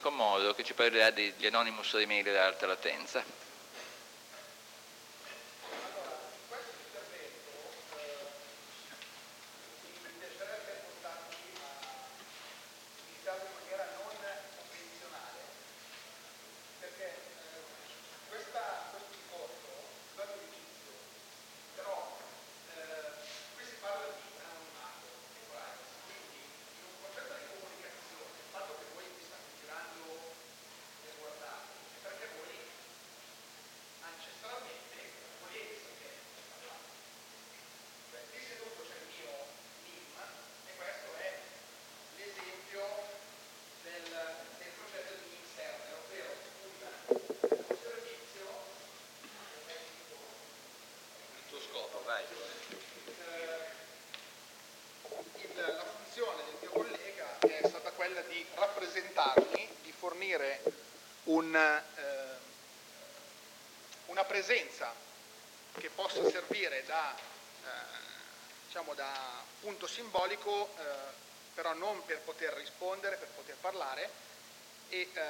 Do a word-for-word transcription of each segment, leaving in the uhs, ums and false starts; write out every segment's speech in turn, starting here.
Modo che ci parlerà degli Anonymous Remail ad alta latenza. Un, eh, una presenza che possa servire da, eh, diciamo da punto simbolico, eh, però non per poter rispondere, per poter parlare, e eh,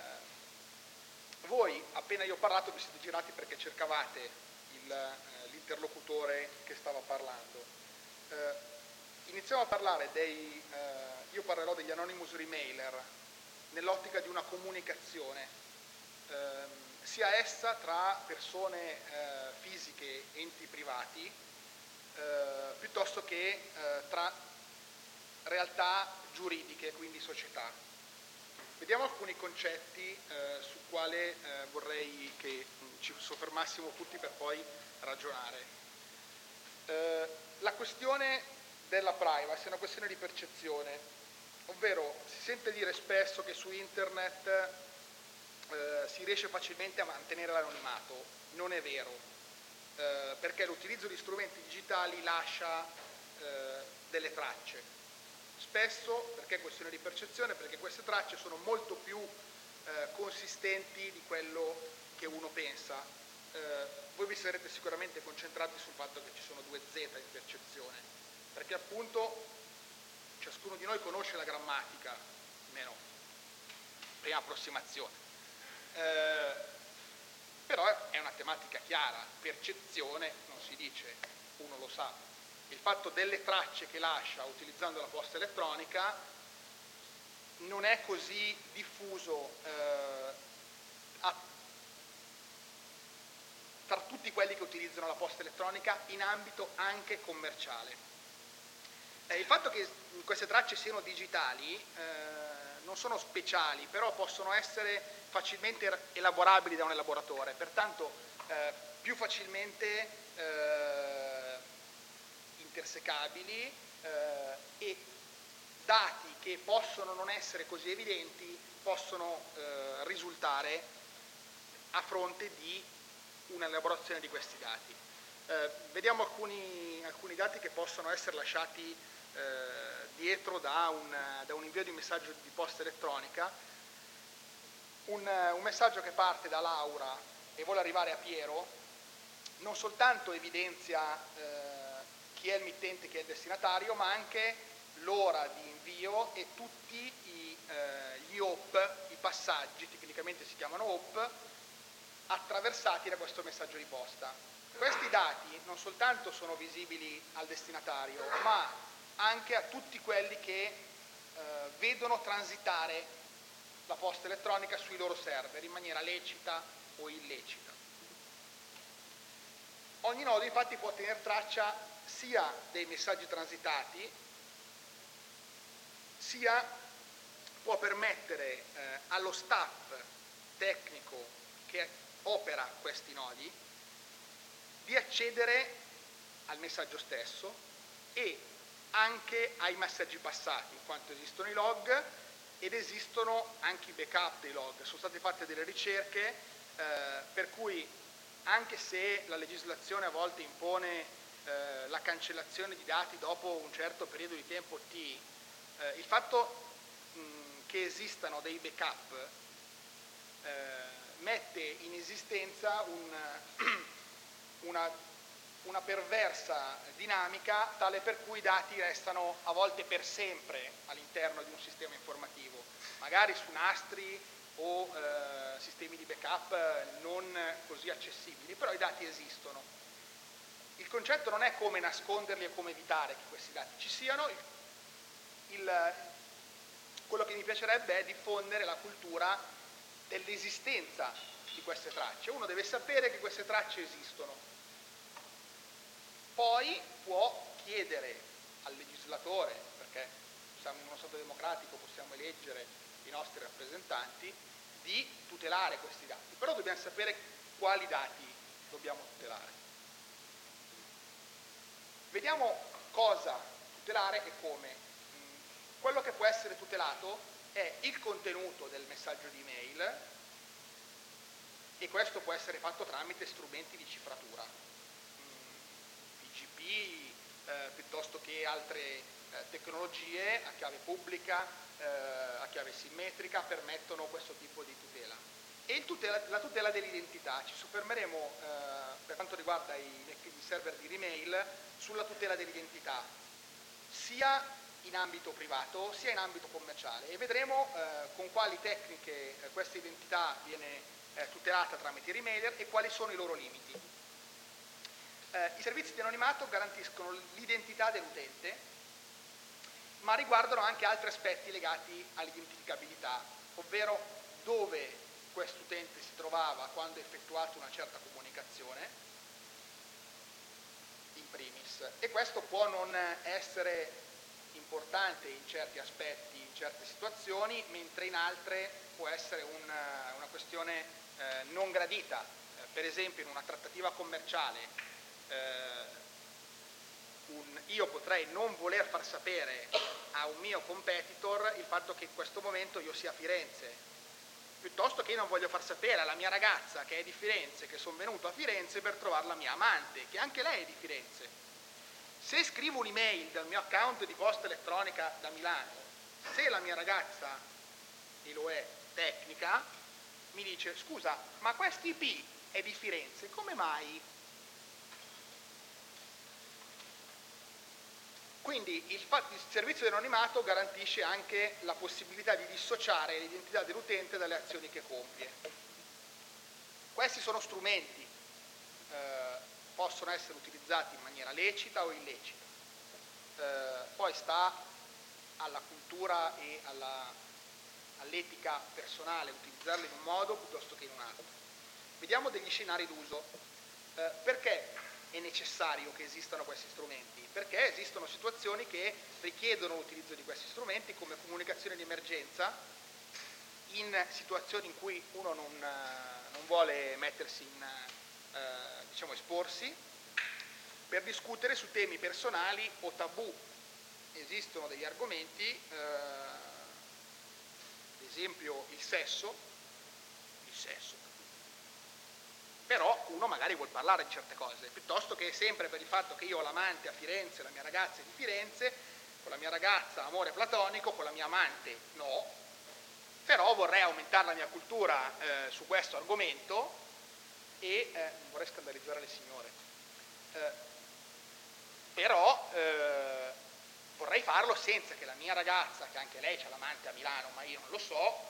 voi appena io ho parlato vi siete girati perché cercavate il, eh, l'interlocutore che stava parlando. Eh, iniziamo a parlare dei, eh, io parlerò degli Anonymous Remailer nell'ottica di una comunicazione, ehm, sia essa tra persone eh, fisiche, enti privati, eh, piuttosto che eh, tra realtà giuridiche, quindi società. Vediamo alcuni concetti eh, su quale eh, vorrei che ci soffermassimo tutti per poi ragionare. Eh, la questione della privacy è una questione di percezione. Ovvero si sente dire spesso che su internet eh, si riesce facilmente a mantenere l'anonimato. Non è vero, eh, perché l'utilizzo di strumenti digitali lascia eh, delle tracce. Spesso, perché è questione di percezione, perché queste tracce sono molto più eh, consistenti di quello che uno pensa. Eh, voi vi sarete sicuramente concentrati sul fatto che ci sono due Z in percezione, perché appunto ciascuno di noi conosce la grammatica, almeno prima approssimazione, eh, però è una tematica chiara, percezione non si dice, uno lo sa. Il fatto delle tracce che lascia utilizzando la posta elettronica non è così diffuso eh, a, tra tutti quelli che utilizzano la posta elettronica in ambito anche commerciale. Eh, il fatto che queste tracce siano digitali eh, non sono speciali, però possono essere facilmente elaborabili da un elaboratore, pertanto eh, più facilmente eh, intersecabili eh, e dati che possono non essere così evidenti possono eh, risultare a fronte di un'elaborazione di questi dati. Eh, vediamo alcuni, alcuni dati che possono essere lasciati Eh, dietro da un, da un invio di messaggio di posta elettronica, un, un messaggio che parte da Laura e vuole arrivare a Piero, non soltanto evidenzia eh, chi è il mittente, chi è il destinatario, ma anche l'ora di invio e tutti i, eh, gli hop, i passaggi, tecnicamente si chiamano hop, attraversati da questo messaggio di posta. Questi dati non soltanto sono visibili al destinatario, ma anche a tutti quelli che eh, vedono transitare la posta elettronica sui loro server in maniera lecita o illecita. Ogni nodo infatti può tenere traccia sia dei messaggi transitati, sia può permettere eh, allo staff tecnico che opera questi nodi di accedere al messaggio stesso e anche ai messaggi passati, in quanto esistono i log ed esistono anche i backup dei log. Sono state fatte delle ricerche eh, per cui anche se la legislazione a volte impone eh, la cancellazione di dati dopo un certo periodo di tempo T, eh, il fatto mh, che esistano dei backup eh, mette in esistenza un, una una perversa dinamica tale per cui i dati restano a volte per sempre all'interno di un sistema informativo. magari su nastri o eh, sistemi di backup non così accessibili, però i dati esistono. Il concetto non è come nasconderli e come evitare che questi dati ci siano, il, il, quello che mi piacerebbe è diffondere la cultura dell'esistenza di queste tracce. Uno deve sapere che queste tracce esistono, poi può chiedere al legislatore, perché siamo in uno Stato democratico, possiamo eleggere i nostri rappresentanti, di tutelare questi dati, però dobbiamo sapere quali dati dobbiamo tutelare. Vediamo cosa tutelare e come. Quello che può essere tutelato è il contenuto del messaggio di email, e questo può essere fatto tramite strumenti di cifratura, P G P eh, piuttosto che altre eh, tecnologie a chiave pubblica, eh, a chiave simmetrica, permettono questo tipo di tutela. E il tutela, la tutela dell'identità, ci soffermeremo eh, per quanto riguarda i, i server di email sulla tutela dell'identità, sia in ambito privato sia in ambito commerciale, e vedremo eh, con quali tecniche eh, questa identità viene eh, tutelata tramite i remailer e quali sono i loro limiti. Eh, I servizi di anonimato garantiscono l'identità dell'utente, ma riguardano anche altri aspetti legati all'identificabilità, ovvero dove questo utente si trovava quando ha effettuato una certa comunicazione, in primis, e questo può non essere importante in certi aspetti, in certe situazioni, mentre in altre può essere una, una questione eh, non gradita. Eh, per esempio in una trattativa commerciale eh, un, io potrei non voler far sapere a un mio competitor il fatto che in questo momento io sia a Firenze, piuttosto che io non voglio far sapere alla mia ragazza che è di Firenze che sono venuto a Firenze per trovare la mia amante, che anche lei è di Firenze. Se scrivo un'email dal mio account di posta elettronica da Milano, se la mia ragazza, e lo è, tecnica, mi dice: scusa, ma questa I P è di Firenze, come mai? Quindi il, il servizio di anonimato garantisce anche la possibilità di dissociare l'identità dell'utente dalle azioni che compie. Questi sono strumenti, eh, possono essere utilizzati in maniera lecita o illecita, eh, poi sta alla cultura e all'etica personale utilizzarli in un modo piuttosto che in un altro. Vediamo degli scenari d'uso. Eh, perché è necessario che esistano questi strumenti? Perché esistono situazioni che richiedono l'utilizzo di questi strumenti come comunicazione di emergenza, in situazioni in cui uno non, non vuole mettersi in, eh, diciamo, esporsi, per discutere su temi personali o tabù. Esistono degli argomenti, eh, ad esempio il sesso, il sesso, però uno magari vuol parlare di certe cose, piuttosto che sempre per il fatto che io ho l'amante a Firenze, la mia ragazza è di Firenze, con la mia ragazza amore platonico, con la mia amante no, però vorrei aumentare la mia cultura eh, su questo argomento e eh, non vorrei scandalizzare le signore, eh, però eh, vorrei farlo senza che la mia ragazza, che anche lei ha l'amante a Milano ma io non lo so,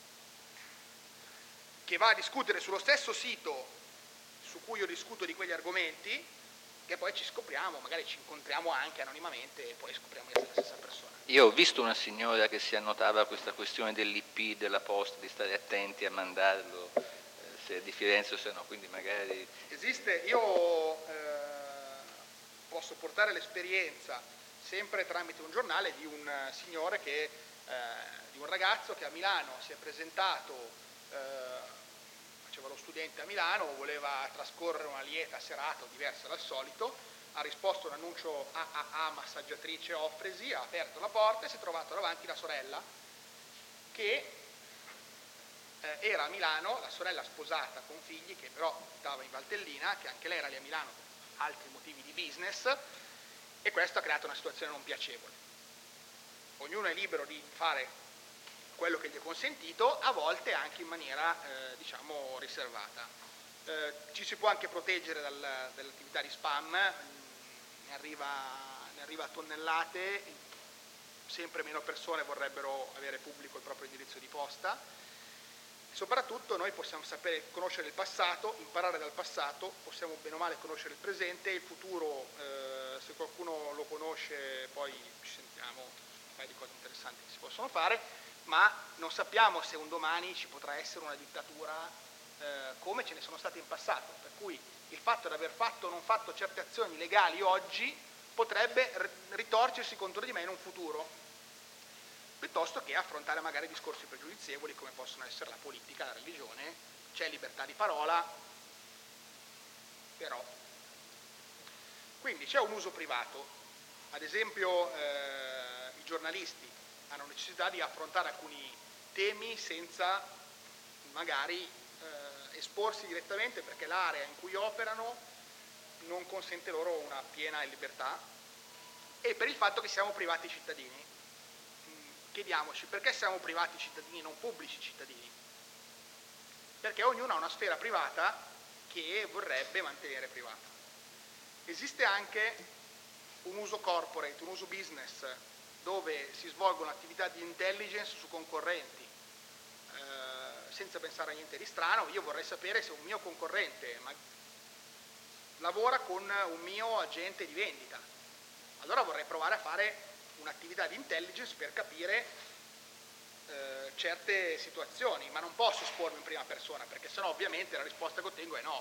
che va a discutere sullo stesso sito su cui io discuto di quegli argomenti, che poi ci scopriamo, magari ci incontriamo anche anonimamente e poi scopriamo di essere la stessa persona. Io ho visto una signora che si annotava questa questione dell'I P della posta, di stare attenti a mandarlo, eh, se è di Firenze o se no, quindi magari... Esiste, io eh, posso portare l'esperienza, sempre tramite un giornale, di un signore che, eh, di un ragazzo che a Milano si è presentato, eh, faceva lo studente a Milano, voleva trascorrere una lieta serata diversa dal solito, ha risposto a un annuncio A A A massaggiatrice Offresi, ha aperto la porta e si è trovato davanti la sorella che eh, era a Milano, la sorella sposata con figli, che però abitava in Valtellina, che anche lei era lì a Milano per altri motivi di business, e questo ha creato una situazione non piacevole. Ognuno è libero di fare quello che gli è consentito, a volte anche in maniera eh, diciamo riservata. Eh, ci si può anche proteggere dal, dall'attività di spam, ne arriva, ne arriva a tonnellate, sempre meno persone vorrebbero avere pubblico il proprio indirizzo di posta. Soprattutto noi possiamo sapere, conoscere il passato, imparare dal passato, possiamo bene o male conoscere il presente, il futuro, eh, se qualcuno lo conosce poi ci sentiamo un paio di cose interessanti che si possono fare, ma non sappiamo se un domani ci potrà essere una dittatura eh, come ce ne sono state in passato, per cui il fatto di aver fatto o non fatto certe azioni legali oggi potrebbe ritorcersi contro di me in un futuro, piuttosto che affrontare magari discorsi pregiudizievoli come possono essere la politica, la religione. C'è libertà di parola, però. Quindi c'è un uso privato, ad esempio eh, i giornalisti hanno necessità di affrontare alcuni temi senza magari eh, esporsi direttamente perché l'area in cui operano non consente loro una piena libertà, e per il fatto che siamo privati cittadini. Chiediamoci perché siamo privati cittadini, non pubblici cittadini, perché ognuno ha una sfera privata che vorrebbe mantenere privata. Esiste anche un uso corporate, un uso business, dove si svolgono attività di intelligence su concorrenti, eh, senza pensare a niente di strano. Io vorrei sapere se un mio concorrente ma, lavora con un mio agente di vendita, allora vorrei provare a fare un'attività di intelligence per capire eh, certe situazioni, ma non posso espormi in prima persona perché sennò ovviamente la risposta che ottengo è no.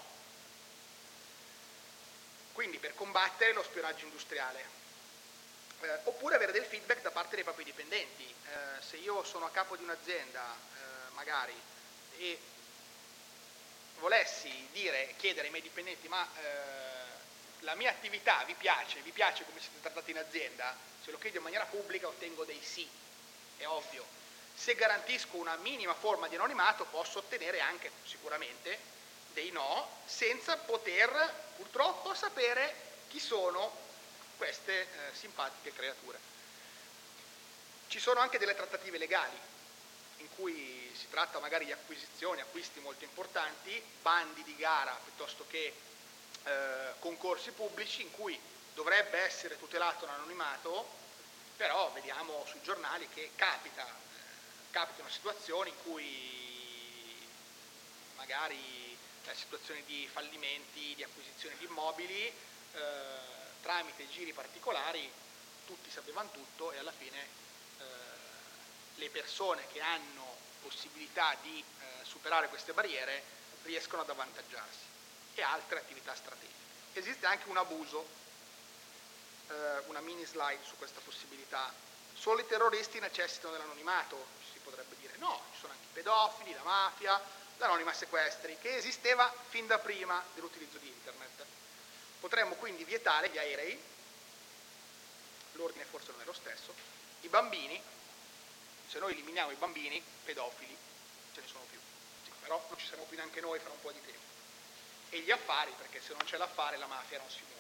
Quindi per combattere lo spionaggio industriale, eh, oppure avere del feedback da parte dei propri dipendenti. Eh, se io sono a capo di un'azienda eh, magari e volessi dire, chiedere ai miei dipendenti ma eh, la mia attività vi piace, vi piace come siete trattati in azienda, se lo chiedo in maniera pubblica ottengo dei sì, è ovvio. Se garantisco una minima forma di anonimato posso ottenere anche sicuramente dei no, senza poter purtroppo sapere chi sono queste eh, simpatiche creature. Ci sono anche delle trattative legali in cui si tratta magari di acquisizioni, acquisti molto importanti, bandi di gara piuttosto che eh, concorsi pubblici in cui dovrebbe essere tutelato l'anonimato, però vediamo sui giornali che capita, eh, capitano situazioni in cui magari eh, situazioni di fallimenti, di acquisizione di immobili, eh, tramite giri particolari tutti sapevano tutto e alla fine eh, le persone che hanno possibilità di eh, superare queste barriere riescono ad avvantaggiarsi, e altre attività strategiche. Esiste anche un abuso. Una mini slide su questa possibilità. Solo i terroristi necessitano dell'anonimato? Si potrebbe dire no, ci sono anche i pedofili, la mafia, l'anonima sequestri, che esisteva fin da prima dell'utilizzo di internet. Potremmo quindi vietare gli aerei, l'ordine forse non è lo stesso, i bambini. Se noi eliminiamo i bambini, pedofili ce ne sono più, sì, però non ci saremo più neanche noi fra un po' di tempo. E gli affari, perché se non c'è l'affare la mafia non si muove.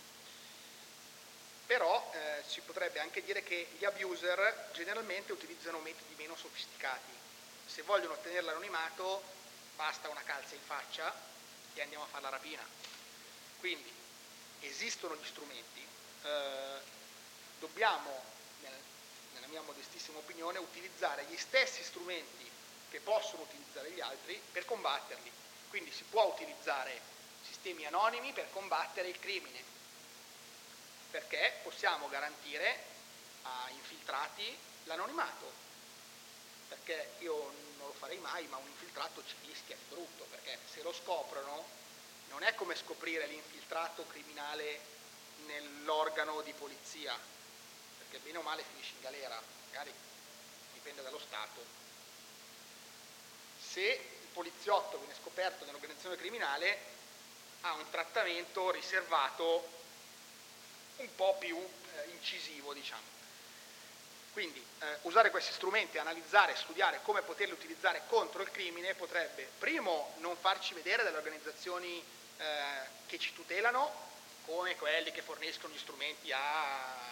Però eh, si potrebbe anche dire che gli abuser generalmente utilizzano metodi meno sofisticati. Se vogliono ottenere l'anonimato basta una calza in faccia e andiamo a fare la rapina. Quindi esistono gli strumenti, eh, dobbiamo, nella mia modestissima opinione, utilizzare gli stessi strumenti che possono utilizzare gli altri per combatterli. Quindi si può utilizzare sistemi anonimi per combattere il crimine, perché possiamo garantire a infiltrati l'anonimato, perché io non lo farei mai, ma un infiltrato ci rischia di brutto, perché se lo scoprono non è come scoprire l'infiltrato criminale nell'organo di polizia, perché bene o male finisce in galera, magari dipende dallo Stato. Se il poliziotto viene scoperto nell'organizzazione criminale ha un trattamento riservato un po' più eh, incisivo, diciamo. Quindi eh, usare questi strumenti, analizzare, studiare come poterli utilizzare contro il crimine potrebbe, primo, non farci vedere delle organizzazioni eh, che ci tutelano, come quelli che forniscono gli strumenti a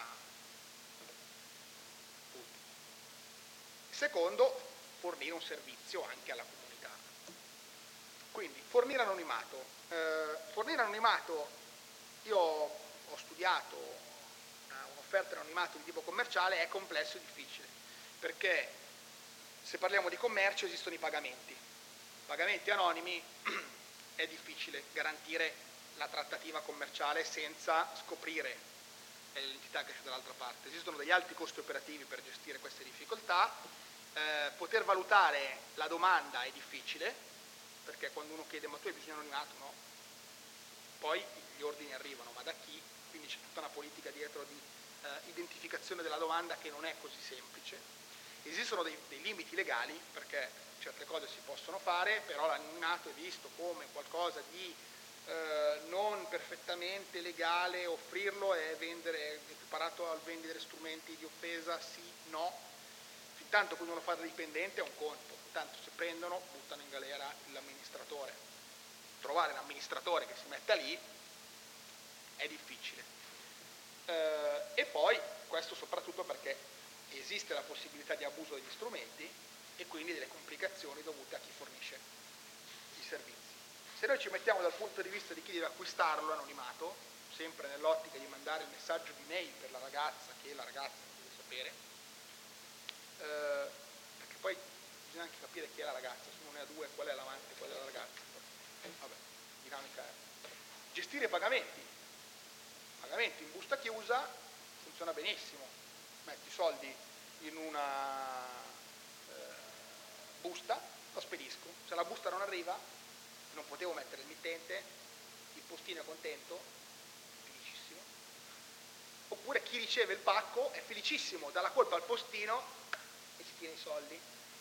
tutti. Secondo, fornire un servizio anche alla comunità. Quindi fornire anonimato. Eh, fornire anonimato, io ho studiato, ho un'offerta in anonimato di tipo commerciale è complesso e difficile, perché se parliamo di commercio esistono i pagamenti. Pagamenti anonimi è difficile garantire la trattativa commerciale senza scoprire l'entità che c'è dall'altra parte. Esistono degli alti costi operativi per gestire queste difficoltà, eh, poter valutare la domanda è difficile, perché quando uno chiede ma tu hai bisogno di anonimato? No. Poi gli ordini arrivano, ma da chi? Quindi c'è tutta una politica dietro di eh, identificazione della domanda che non è così semplice. Esistono dei, dei limiti legali, perché certe cose si possono fare, però l'anonimato è visto come qualcosa di eh, non perfettamente legale, offrirlo è vendere, equiparato al vendere strumenti di offesa, sì, no. Fintanto che uno lo fa da dipendente è un conto, intanto se prendono buttano in galera l'amministratore. Trovare un amministratore che si metta lì è difficile. Eh, e poi questo soprattutto perché esiste la possibilità di abuso degli strumenti e quindi delle complicazioni dovute a chi fornisce i servizi. Se noi ci mettiamo dal punto di vista di chi deve acquistarlo anonimato, sempre nell'ottica di mandare il messaggio di mail per la ragazza che la ragazza deve sapere, eh, perché poi bisogna anche capire chi è la ragazza, se uno ne ha due, qual è l'amante, qual è la ragazza. Vabbè, dinamica è. Gestire i pagamenti. Pagamenti in busta chiusa funziona benissimo. Metti i soldi in una eh, busta, lo spedisco. Se la busta non arriva, non potevo mettere il mittente, il postino è contento, felicissimo. Oppure chi riceve il pacco è felicissimo, dà la colpa al postino e si tiene i soldi.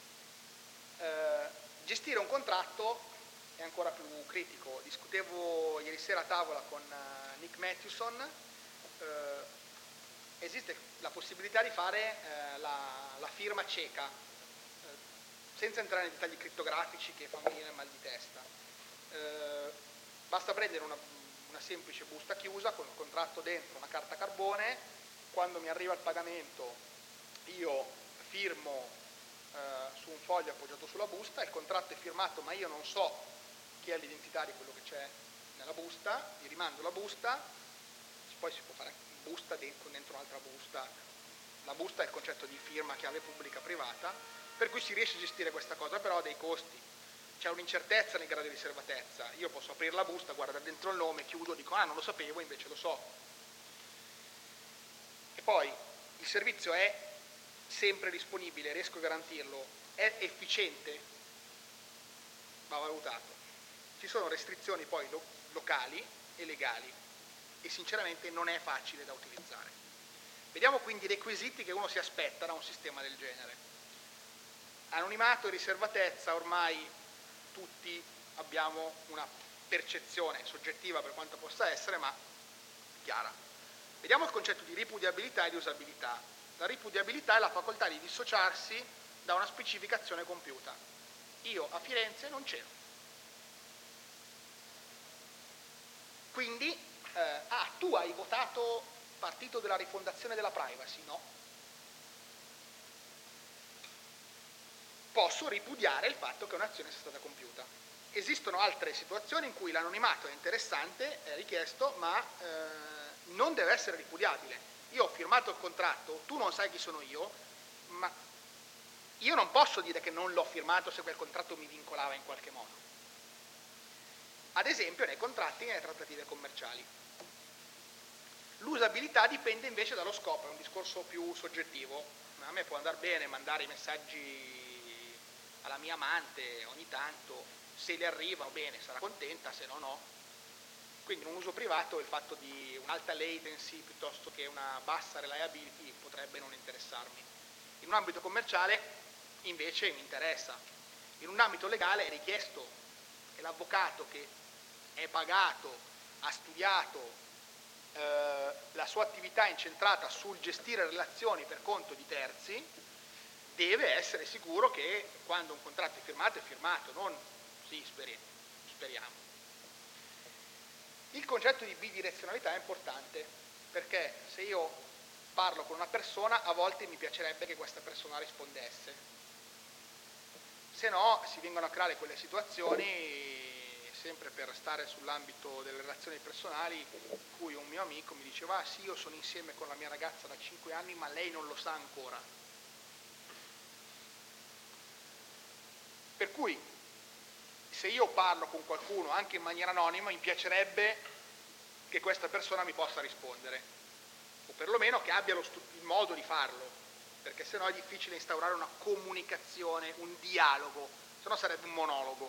Eh, gestire un contratto è ancora più critico. Discutevo ieri sera a tavola con uh, Nick Mathewson. Eh, esiste la possibilità di fare eh, la, la firma cieca, eh, senza entrare nei dettagli crittografici che fanno venire mal di testa. Eh, basta prendere una, una semplice busta chiusa con il contratto dentro, una carta carbone, quando mi arriva il pagamento io firmo eh, su un foglio appoggiato sulla busta, il contratto è firmato ma io non so chi è l'identità di quello che c'è nella busta, gli rimando la busta, poi si può fare anche busta dentro, dentro un'altra busta. La busta è il concetto di firma chiave pubblica privata, per cui si riesce a gestire questa cosa, però ha dei costi. C'è un'incertezza nel grado di riservatezza. Io posso aprire la busta, guardare dentro il nome, chiudo, dico ah non lo sapevo, invece lo so. E poi il servizio è sempre disponibile, riesco a garantirlo, è efficiente, va valutato. Ci sono restrizioni poi lo- locali e legali, e sinceramente non è facile da utilizzare. Vediamo quindi i requisiti che uno si aspetta da un sistema del genere. Anonimato e riservatezza, ormai tutti abbiamo una percezione soggettiva per quanto possa essere, ma chiara. Vediamo il concetto di ripudiabilità e di usabilità. La ripudiabilità è la facoltà di dissociarsi da una specificazione compiuta. Io a Firenze non c'ero. Quindi Eh, ah, tu hai votato partito della rifondazione della privacy? No. Posso ripudiare il fatto che un'azione sia stata compiuta. Esistono altre situazioni in cui l'anonimato è interessante, è richiesto, ma eh, non deve essere ripudiabile. Io ho firmato il contratto, tu non sai chi sono io, ma io non posso dire che non l'ho firmato se quel contratto mi vincolava in qualche modo. Ad esempio nei contratti e nelle trattative commerciali. L'usabilità dipende invece dallo scopo, è un discorso più soggettivo. A me può andare bene mandare i messaggi alla mia amante ogni tanto, se le arrivano bene sarà contenta, se no no. Quindi in un uso privato il fatto di un'alta latency piuttosto che una bassa reliability potrebbe non interessarmi. In un ambito commerciale invece mi interessa. In un ambito legale è richiesto che l'avvocato che è pagato, ha studiato, Eh, la sua attività è incentrata sul gestire relazioni per conto di terzi, deve essere sicuro che quando un contratto è firmato è firmato, non sì, speri- speriamo. Il concetto di bidirezionalità è importante, perché se io parlo con una persona a volte mi piacerebbe che questa persona rispondesse, se no si vengono a creare quelle situazioni, sempre per stare sull'ambito delle relazioni personali, in cui un mio amico mi diceva: ah sì, io sono insieme con la mia ragazza da cinque anni, ma lei non lo sa ancora. Per cui, se io parlo con qualcuno anche in maniera anonima, mi piacerebbe che questa persona mi possa rispondere, o perlomeno che abbia lo il modo di farlo, perché sennò è difficile instaurare una comunicazione, un dialogo, sennò sarebbe un monologo.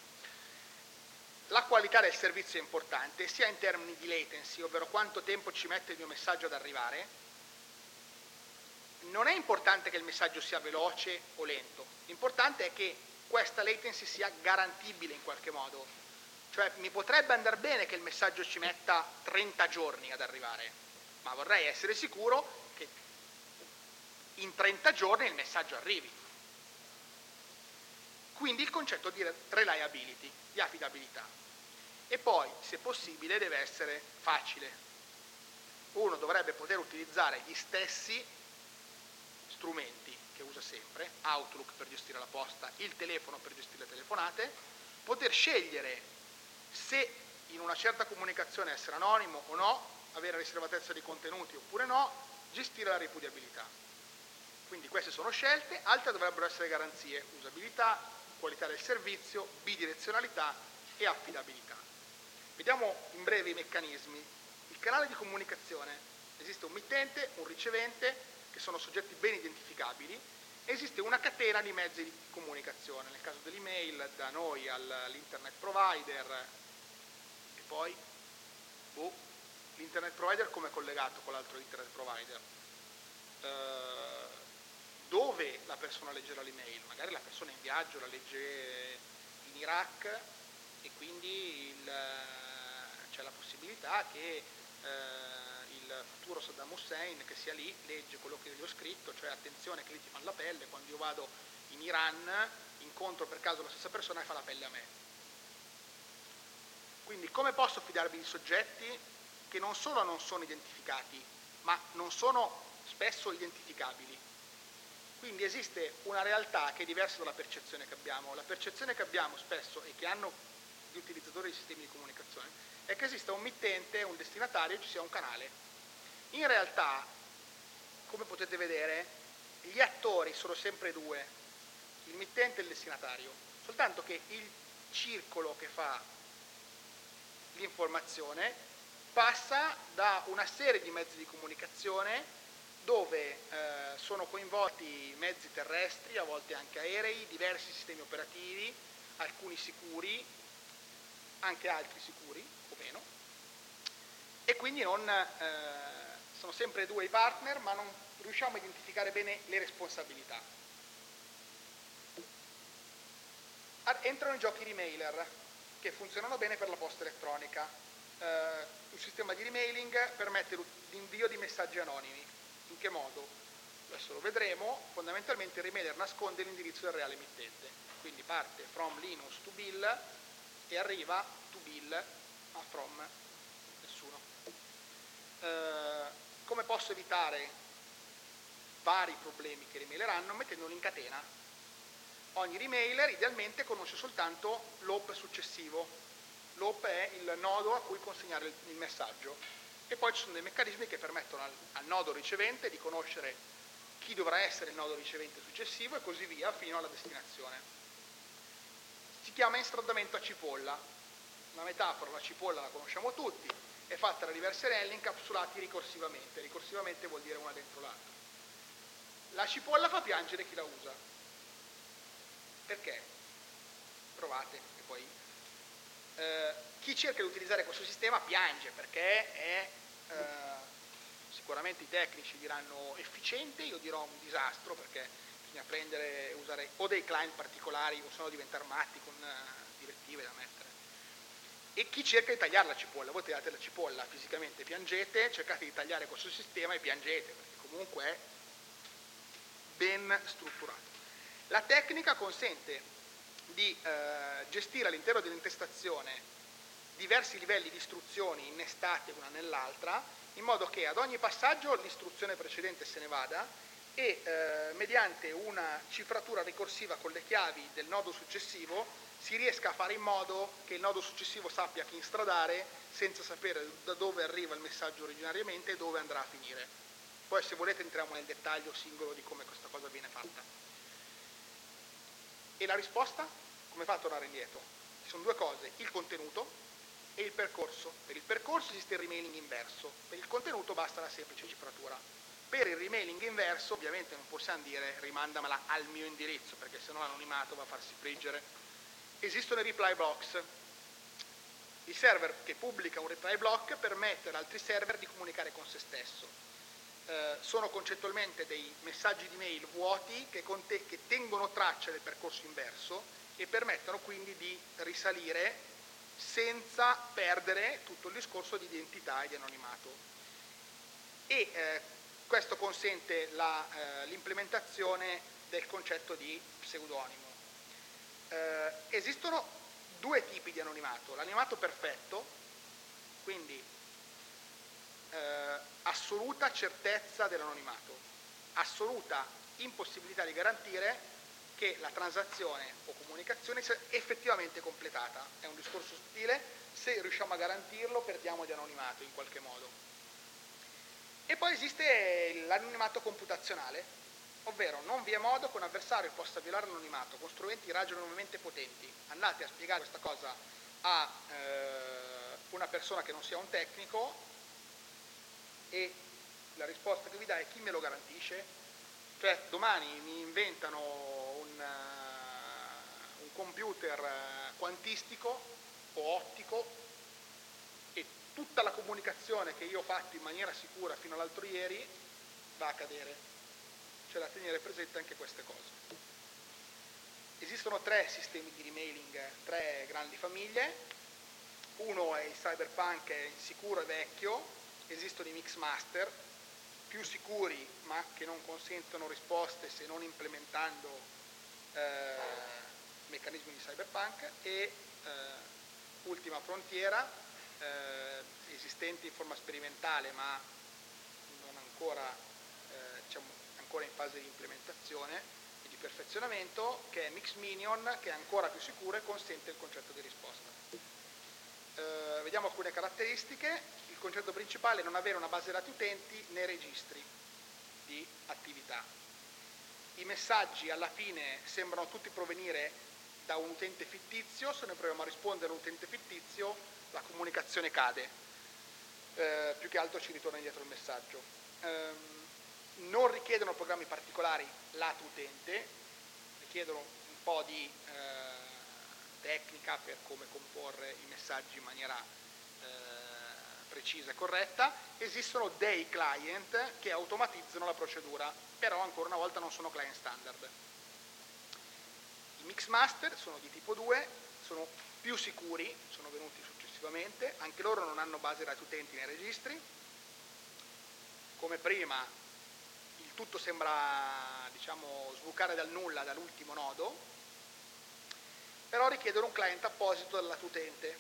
La qualità del servizio è importante, sia in termini di latency, ovvero quanto tempo ci mette il mio messaggio ad arrivare. Non è importante che il messaggio sia veloce o lento, l'importante è che questa latency sia garantibile in qualche modo. Cioè, mi potrebbe andare bene che il messaggio ci metta trenta giorni ad arrivare, ma vorrei essere sicuro che in trenta giorni il messaggio arrivi. Quindi il concetto di reliability, di affidabilità. E poi, se possibile, deve essere facile. Uno dovrebbe poter utilizzare gli stessi strumenti che usa sempre, Outlook per gestire la posta, il telefono per gestire le telefonate, poter scegliere se in una certa comunicazione essere anonimo o no, avere riservatezza di contenuti oppure no, gestire la ripudiabilità. Quindi queste sono scelte, altre dovrebbero essere garanzie, usabilità, qualità del servizio, bidirezionalità e affidabilità. Vediamo in breve i meccanismi. Il canale di comunicazione: esiste un mittente, un ricevente, che sono soggetti ben identificabili, esiste una catena di mezzi di comunicazione, nel caso dell'email da noi all'internet provider, e poi oh, l'internet provider come è collegato con l'altro internet provider? Eh, dove la persona leggerà l'email? Magari la persona in viaggio la legge in Iraq e quindi c'è la possibilità che eh, il futuro Saddam Hussein, che sia lì, legge quello che gli ho scritto, cioè attenzione che lì ti fanno la pelle, quando io vado in Iran incontro per caso la stessa persona e fa la pelle a me. Quindi come posso fidarmi di soggetti che non solo non sono identificati, ma non sono spesso identificabili? Quindi esiste una realtà che è diversa dalla percezione che abbiamo. La percezione che abbiamo spesso e che hanno gli utilizzatori di sistemi di comunicazione è che esista un mittente, un destinatario e ci sia un canale. In realtà, come potete vedere, gli attori sono sempre due, il mittente e il destinatario, soltanto che il circolo che fa l'informazione passa da una serie di mezzi di comunicazione dove eh, sono coinvolti mezzi terrestri, a volte anche aerei, diversi sistemi operativi, alcuni sicuri, anche altri sicuri o meno, e quindi non, eh, sono sempre due i partner, ma non riusciamo a identificare bene le responsabilità. Entrano in gioco i remailer, che funzionano bene per la posta elettronica. Eh, un sistema di remailing permette l'invio di messaggi anonimi. In che modo? Adesso lo vedremo. Fondamentalmente il remailer nasconde l'indirizzo del reale emittente, quindi parte from Linux to Bill e arriva to Bill a from nessuno. Eh, come posso evitare vari problemi che remaileranno? Mettendoli in catena. Ogni remailer idealmente conosce soltanto l'O P successivo. L'O P è il nodo a cui consegnare il, il messaggio. E poi ci sono dei meccanismi che permettono al, al nodo ricevente di conoscere chi dovrà essere il nodo ricevente successivo e così via fino alla destinazione. Si chiama instradamento a cipolla. Una metafora, la cipolla la conosciamo tutti, è fatta da diversi anelli incapsulati ricorsivamente. Ricorsivamente vuol dire una dentro l'altra. La cipolla fa piangere chi la usa. Perché? Provate e poi... Eh, chi cerca di utilizzare questo sistema piange perché è eh, sicuramente i tecnici diranno efficiente, io dirò un disastro perché bisogna prendere e usare o dei client particolari o se no diventare matti con uh, direttive da mettere. E chi cerca di tagliare la cipolla, voi tagliate la cipolla fisicamente piangete, cercate di tagliare questo sistema e piangete perché comunque è ben strutturato. La tecnica consente di eh, gestire all'interno dell'intestazione diversi livelli di istruzioni innestate una nell'altra, in modo che ad ogni passaggio l'istruzione precedente se ne vada e eh, mediante una cifratura ricorsiva con le chiavi del nodo successivo si riesca a fare in modo che il nodo successivo sappia chi instradare senza sapere da dove arriva il messaggio originariamente e dove andrà a finire. Poi se volete entriamo nel dettaglio singolo di come questa cosa viene fatta. E la risposta? Come fa a tornare indietro? Ci sono due cose, il contenuto e il percorso. Per il percorso esiste il remailing inverso, per il contenuto basta la semplice cifratura. Per il remailing inverso ovviamente non possiamo dire rimandamela al mio indirizzo, perché sennò l'anonimato va a farsi friggere. Esistono i reply blocks. Il server che pubblica un reply block permette ad altri server di comunicare con se stesso. Eh, sono concettualmente dei messaggi di mail vuoti che, che tengono traccia del percorso inverso e permettono quindi di risalire senza perdere tutto il discorso di identità e di anonimato. E eh, questo consente eh, l'implementazione del concetto di pseudonimo. Eh, esistono due tipi di anonimato, l'anonimato perfetto, quindi eh, assoluta certezza dell'anonimato, assoluta impossibilità di garantire che la transazione o comunicazione sia effettivamente completata. È un discorso sottile, se riusciamo a garantirlo perdiamo di anonimato in qualche modo. E poi esiste l'anonimato computazionale, ovvero non vi è modo che un avversario possa violare l'anonimato con strumenti ragionevolmente potenti. Andate a spiegare questa cosa a eh, una persona che non sia un tecnico e la risposta che vi dà è: chi me lo garantisce? Cioè domani mi inventano un, uh, un computer quantistico o ottico e tutta la comunicazione che io ho fatto in maniera sicura fino all'altro ieri va a cadere. C'è da tenere presente anche queste cose. Esistono tre sistemi di remailing, tre grandi famiglie. Uno è il Cyberpunk, è sicuro e vecchio. Esistono i Mixmaster, più sicuri ma che non consentono risposte se non implementando eh, meccanismi di Cyberpunk. E eh, ultima frontiera, eh, esistente in forma sperimentale ma non ancora, eh, diciamo, ancora in fase di implementazione e di perfezionamento, che è Mixminion, che è ancora più sicuro e consente il concetto di risposta. Eh, vediamo alcune caratteristiche. Il concetto principale è non avere una base dati utenti né registri di attività. I messaggi alla fine sembrano tutti provenire da un utente fittizio, se noi proviamo a rispondere a un utente fittizio la comunicazione cade, eh, più che altro ci ritorna indietro il messaggio. Eh, non richiedono programmi particolari lato utente, richiedono un po' di eh, tecnica per come comporre i messaggi in maniera eh, precisa e corretta. Esistono dei client che automatizzano la procedura, però ancora una volta non sono client standard. I Mixmaster sono di tipo due, sono più sicuri, sono venuti successivamente, anche loro non hanno base dati utenti nei registri. Come prima il tutto sembra, diciamo, sbucare dal nulla dall'ultimo nodo, però richiedono un client apposito dal lato utente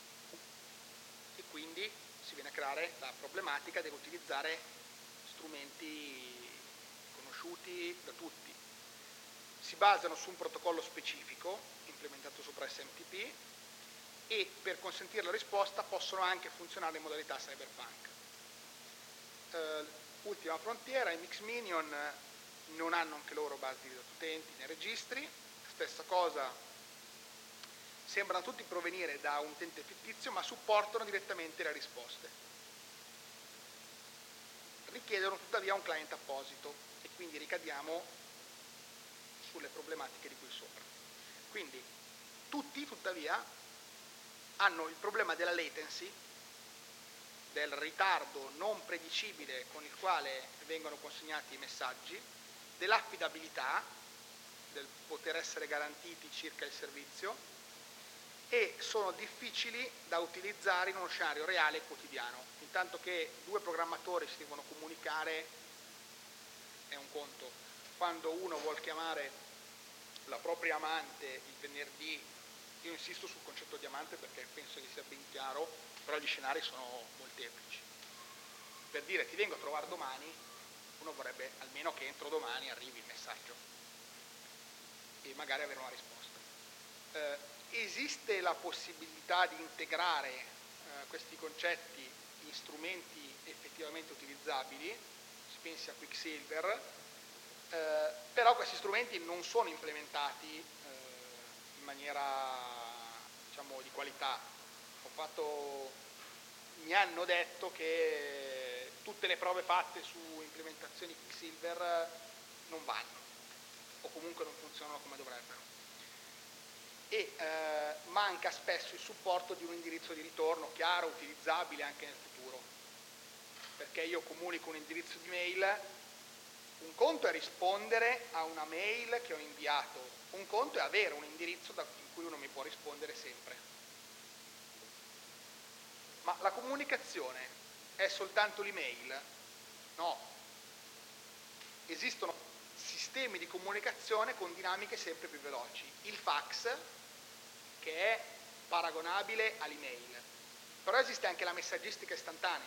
e quindi si viene a creare la problematica dell'utilizzare strumenti conosciuti da tutti. Si basano su un protocollo specifico implementato sopra S M T P e per consentire la risposta possono anche funzionare in modalità Cyberpunk. Uh, ultima frontiera, i Mixminion non hanno anche loro basi di dati utenti nei registri, stessa cosa, sembrano tutti provenire da un utente fittizio ma supportano direttamente le risposte. Richiedono tuttavia un client apposito e quindi ricadiamo sulle problematiche di qui sopra. Quindi tutti tuttavia hanno il problema della latency, del ritardo non predicibile con il quale vengono consegnati i messaggi, dell'affidabilità, del poter essere garantiti circa il servizio, e sono difficili da utilizzare in uno scenario reale e quotidiano. Intanto che due programmatori si devono comunicare è un conto. Quando uno vuol chiamare la propria amante il venerdì, io insisto sul concetto di amante perché penso che sia ben chiaro, però gli scenari sono molteplici. Per dire ti vengo a trovare domani, uno vorrebbe almeno che entro domani arrivi il messaggio e magari avere una risposta. Eh, esiste la possibilità di integrare eh, questi concetti in strumenti effettivamente utilizzabili, si pensi a Quicksilver, eh, però questi strumenti non sono implementati eh, in maniera, diciamo, di qualità. Ho fatto, mi hanno detto che tutte le prove fatte su implementazioni Quicksilver non vanno o comunque non funzionano come dovrebbero. E eh, manca spesso il supporto di un indirizzo di ritorno chiaro, utilizzabile anche nel futuro, perché io comunico un indirizzo di mail, un conto è rispondere a una mail che ho inviato, un conto è avere un indirizzo da, in cui uno mi può rispondere sempre. Ma la comunicazione è soltanto l'email? No. Esistono sistemi di comunicazione con dinamiche sempre più veloci. Il fax, che è paragonabile all'email, però esiste anche la messaggistica istantanea.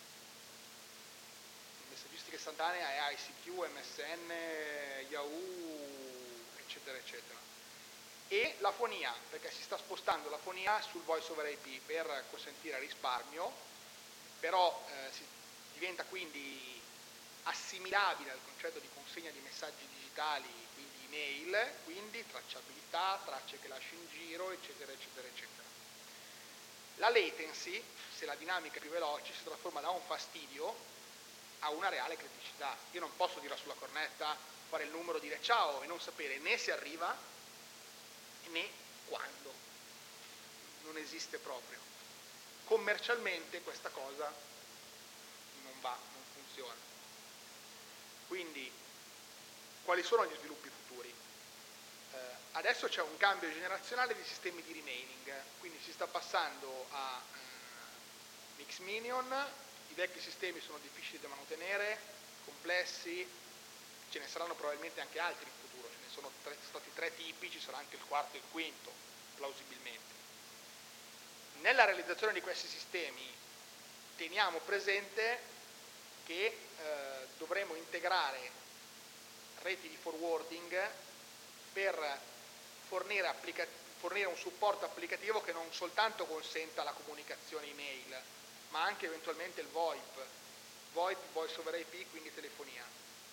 La messaggistica istantanea è I C Q, M S N, Yahoo, eccetera, eccetera. E la fonia, perché si sta spostando la fonia sul voice over I P per consentire risparmio, però eh, si diventa quindi assimilabile al concetto di consegna di messaggi digitali, quindi email, quindi tracciabilità, tracce che lascio in giro, eccetera, eccetera, eccetera. La latency, se la dinamica è più veloce, si trasforma da un fastidio a una reale criticità. Io non posso dire sulla cornetta, fare il numero, dire ciao e non sapere né se arriva né quando. Non esiste proprio. Commercialmente questa cosa non va, non funziona. Quindi, quali sono gli sviluppi futuri? Eh, adesso c'è un cambio generazionale di sistemi di remaining, quindi si sta passando a eh, Mix Minion, i vecchi sistemi sono difficili da mantenere, complessi, ce ne saranno probabilmente anche altri in futuro, ce ne sono tre, stati tre tipi, ci sarà anche il quarto e il quinto, plausibilmente. Nella realizzazione di questi sistemi teniamo presente che eh, dovremo integrare reti di forwarding per fornire, fornire un supporto applicativo che non soltanto consenta la comunicazione email, ma anche eventualmente il VoIP, VoIP, Voice over I P, quindi telefonia.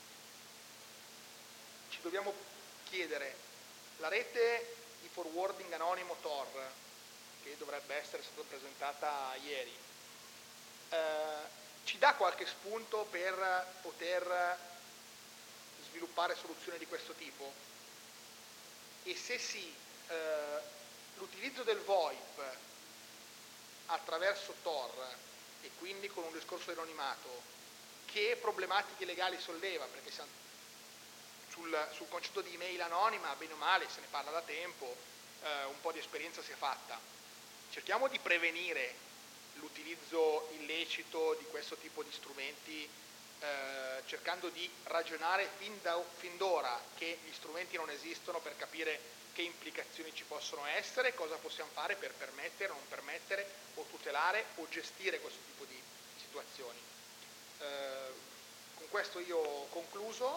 Ci dobbiamo chiedere, la rete di forwarding anonimo Tor, che dovrebbe essere stata presentata ieri, eh, ci dà qualche spunto per poter sviluppare soluzioni di questo tipo? E se sì, eh, l'utilizzo del VoIP attraverso Tor e quindi con un discorso di anonimato, che problematiche legali solleva? Perché sul, sul concetto di email anonima, bene o male, se ne parla da tempo, eh, un po' di esperienza si è fatta. Cerchiamo di prevenire l'utilizzo illecito di questo tipo di strumenti, eh, cercando di ragionare fin, da, fin d'ora che gli strumenti non esistono, per capire che implicazioni ci possono essere, cosa possiamo fare per permettere o non permettere o tutelare o gestire questo tipo di situazioni. Eh, con questo io ho concluso.